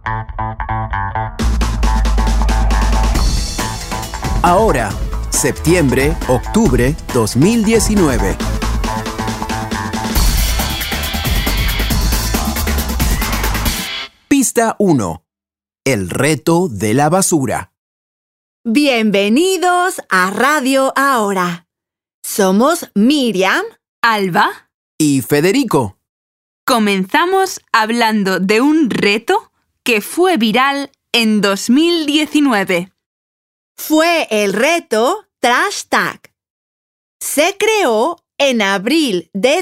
Ahora, septiembre, octubre 2019. Pista 1. El reto de la basura. Bienvenidos a Radio Ahora. Somos Miriam, Alba, Y Federico. comenzamos hablando de un reto que fue viral en 2019. Fue el reto Trash Tag. Se creó en abril de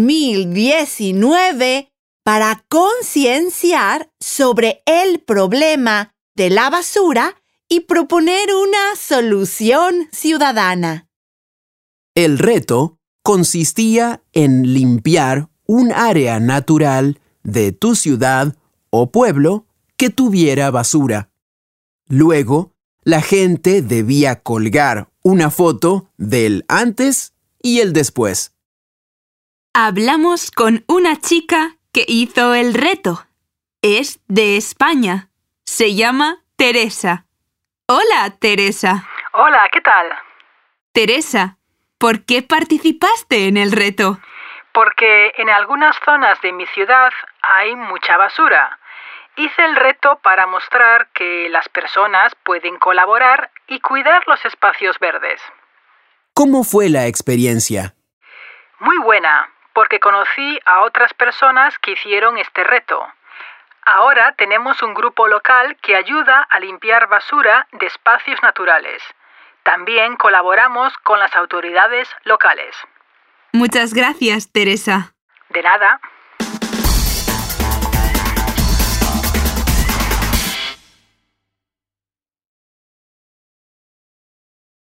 2019 para concienciar sobre el problema de la basura y proponer una solución ciudadana. El reto consistía en limpiar un área natural de tu ciudad o pueblo que tuviera basura. Luego, la gente debía colgar una foto del antes y el después. Hablamos con una chica que hizo el reto. Es de España. Se llama Teresa. Hola, Teresa. Hola, ¿qué tal? Teresa, ¿por qué participaste en el reto? Porque en algunas zonas de mi ciudad hay mucha basura. Hice el reto para mostrar que las personas pueden colaborar y cuidar los espacios verdes. ¿Cómo fue la experiencia? Muy buena, porque conocí a otras personas que hicieron este reto. Ahora tenemos un grupo local que ayuda a limpiar basura de espacios naturales. También colaboramos con las autoridades locales. Muchas gracias, Teresa. De nada.